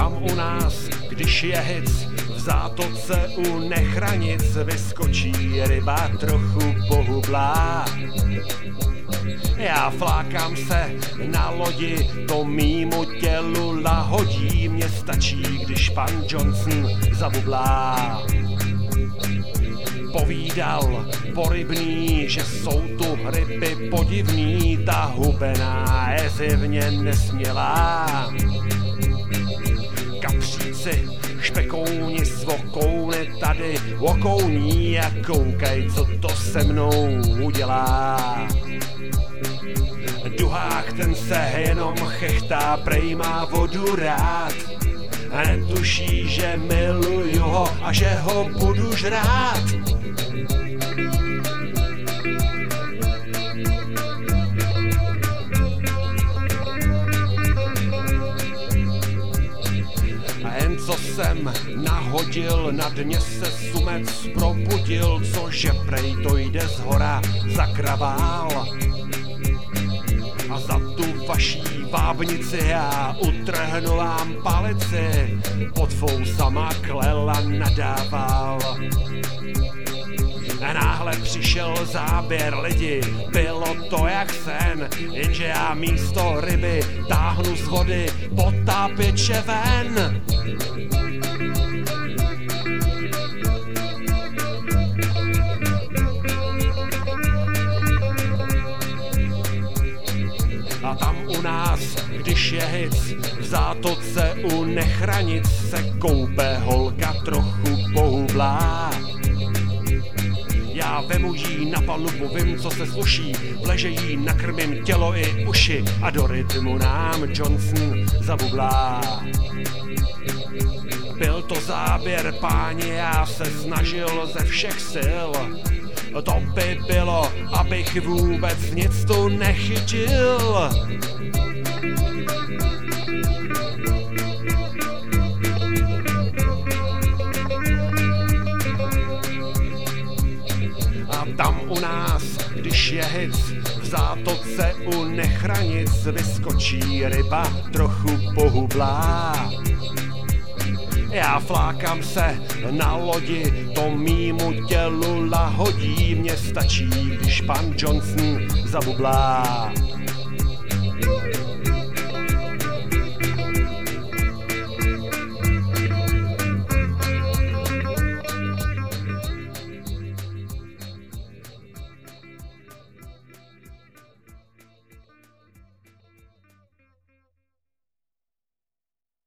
tam u nás, když je hic, v zátoce u Nechranic vyskočí ryba trochu pohublá. Já flákám se na lodi, to mýmu tělu lahodí, mně stačí, když pan Johnson zabublá. Povídal porybný, že jsou tu ryby podivný, ta hubená je zjevně nesmělá. Kapříci, špekouni, svokouny tady okouní a koukaj, co to se mnou udělá. Duhák ten se jenom chechtá, prej má vodu rád a netuší, že miluju ho a že ho budu žrát. A jen co jsem nahodil, na dně se sumec probudil, cože prej to jde zhora za kravál. A za tu vaší vábnici já utrhnu vám palici, pod fousama klela nadával. A náhle přišel záběr, lidi, bylo to jak sen, jenže já místo ryby táhnu z vody potápěče ven. A tam u nás, když je hic, v zátoce u Nechranic se koupe holka trochu pohublá. Já vemu jí na palubu, vím, co se sluší, vleže jí, nakrmím tělo i uši a do rytmu nám Johnson zabublá. Byl to záběr, páni, já se snažil ze všech sil. To by bylo, abych vůbec nic tu nechytil. A tam u nás, když je hic, v zátoce u Nechranic vyskočí ryba trochu pohublá. Já flákám se na lodi, to mýmu tělu lahodí, mně stačí, když pan Johnson zabublá.